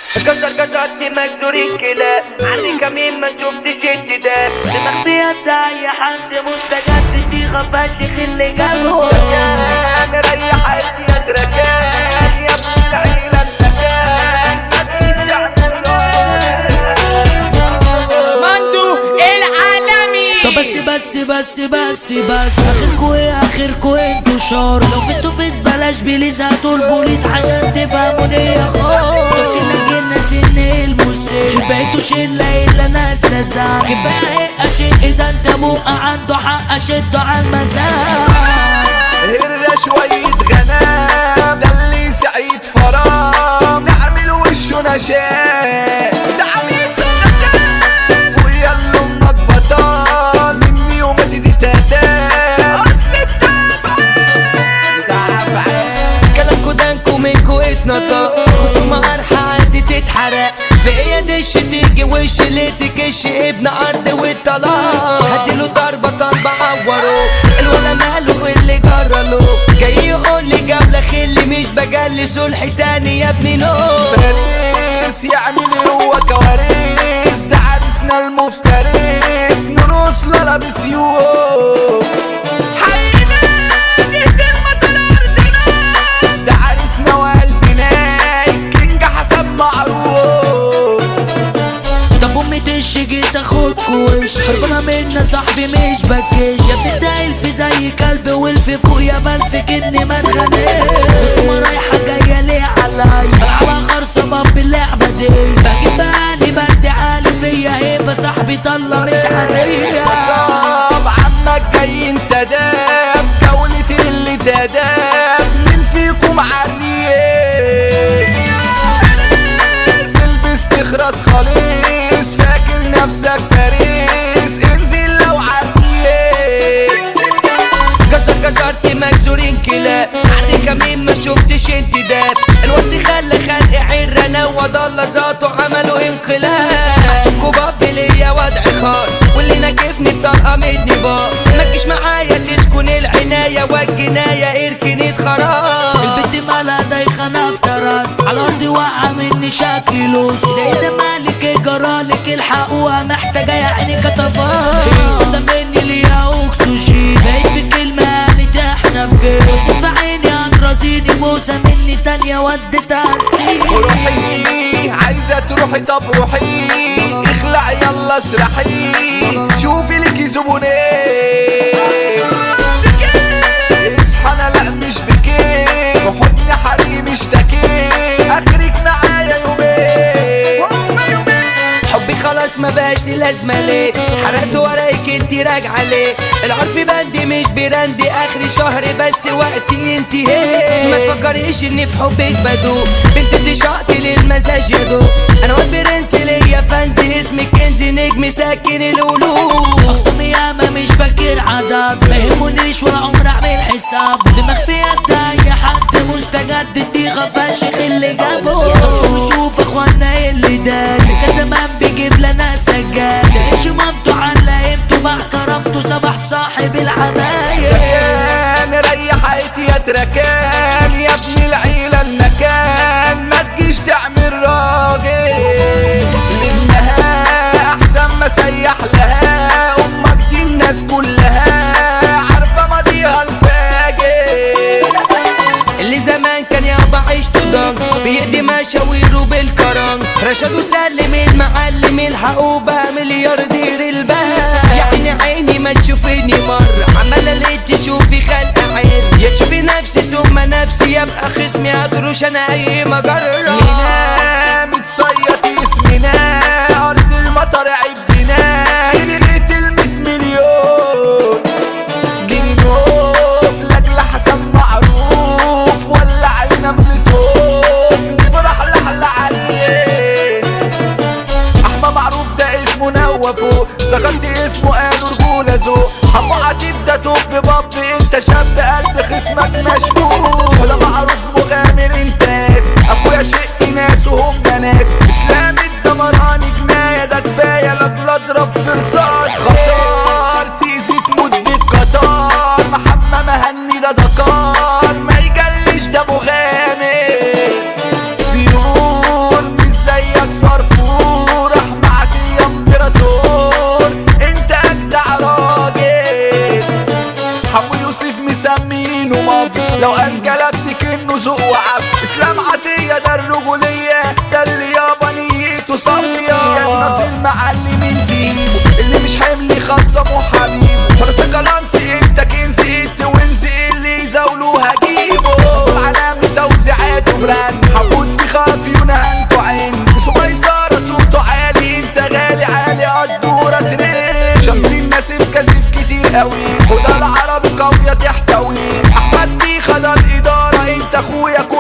كسرت مجدورين كده عندي كمين ما شفتش ده دماغ فيها اي حد مستجد دي غفاش اللي جنبه رجال ريحت يا رجال يا ابن العيلة مندو العالمي. طب بس اخركوا ايه اخركوا انتوا شار لو فيس تو فيس بلاش بليز هاتوا البوليس عشان تفهموني يا خار لكن الناس ان المسير بقيتوا شله الا ناس نزار كفايه اشد ده انت موقع عنده حق اشده على المزاج هرنا شوية غنام ده اللي سعيد فرام نعمل وشه نشام زعمي سنتان ويلا امك بطال مني وما تدي تاتان اصل كلامكوا دانكوا منكوا اتنطق خصومة قرحة عندي تتحرق في ايه دش تيجي وش اللي تكش ابن ارض والطلاق هديله ضربة عوره الولا ماله اللي جرله جاي يقول لي جاب خلي مش بجلي صلح تاني يا ابني نو فارس يعمل هو كوارث ده عرسنا المفترس نرقص لا بسيوف ده عرسنا وقلبنا الكينج حسب معروف طب امي تشجي تاخدكوا وش خربانه منا صاحبي مش بكش يا بتتقل في زي كلب والف فوق يا بلفك اني ما اتغنيش خصومه رايحه جايه ليه عليا بلعبها خرصه في اللعبه دي بجيب بقالي بدي عالي فيا هيبه صاحبي طلع مش عاديه طب عمك جاي انت داب دولة اللي تداب مين فيكم عريق البس تخرس خالص فاكر نفسك فارس انزل لو عريق كسرت مكسورين كلاب عندي كمين ما شفتش انتداب الوصي خلى خلق عرنا وضل ذاته عملوا انقلاب احسبكوا باب ليا وضع خاص واللي ناكفني بطلقه مني باص ما تجيش معايا تسكن العنايه والجنايه اركني خلاص البنت مالها دايخه نافطه راس على ارضي واقعه مني شكلي لوس ده مالك جرالك الحقوها محتاجه يا عيني كتفات سافرني ليها اكسجين بقيت بكلمه قالت احنا فين وصف في عيني هترازيني موسى مني تانية وديتها السين روحي عايزة تروحي طب روحي اخلع يلا اسرحي شوفي لك زبونين اصحى انا لا مش بكيف وحضني حريم اشتكي اخرك معايا يومين حبي خلاص ما بقاش لي لازمه ليه حرقت ورايك انتي راجعه ليه العرف بندي مش براندي اخر شهر بس وقتي انتهى ما تفكريش اني في حبك بدوق بنت تشقتي للمزاج يا دوب انا واد برنس ليا فانزي اسمك كنزي نجم ساكن القلوب اخصامي ياما مش فاكر عدد ما يهمنيش ولا عمر اعمل حساب دماغ فيها اي حد مستجد دي غفاش اللي جابه شوف اخوانا اللي داي كان زمان بيجيب لنا سجاد ايش مامته على قيمته مع كرامته صباح صاحب العمايل انا ريحت يا تركان يا ابن العيلة المكان ما تجيش تعمل راجل لانها احسن ما سيح لها امك دي الناس كلها عارفة ماضيها الفاجر اللي زمان كان يابا عيشته ضنك بيقضي مشاويره بالكرم رشاد وسلم المعلم الحقوا بقى ملياردير الباب يعني عيني ما تشوفيني مرة عمالة ليه تشوفي خلق عين يا تشوفي نفسي ثم نفسي يبقى خصمي هتروش انا اي مجرة لينا متصيط اسمنا ارض المطر عبنا جنيت ال100 مليون جنيه نوف لاجل حسن معروف ولا علينا ملتوف نفرح لحلة عليه احمى معروف ده اسمه نوفو ذكرت اسمه قالوا رجولة ذوق حمو عتيب ده توب باب انت شاب قلب خصمك مشدود ولا معروف مغامر انتاس اخويا شق ناس وهم ناس اسلام الدمراني جناية ده كفاية لاجل اضرب في رصاص خطار تأذي تموت بالقطار محمد مهني ده دكار ما يجلش ده مغامر بيقول مش زي شخصية ده الرجولية، ده اللي يابا نيته صافية. يا ناس المعلمين تيبو اللي مش حملي خصمه حبيبه. فرس كلانسي انت كنزي انت وانزي اللي يزاولوه هجيبه. علامة توزيعات وبراند حبوت تخاف يونهانكو عين. سميسارة صوته عالي انت غالي عالي قدورة ترين. شمسين ناسف كذب كتير قوي، وده العربي قوية تحتوي. احمد دي خد الادارة انت اخويا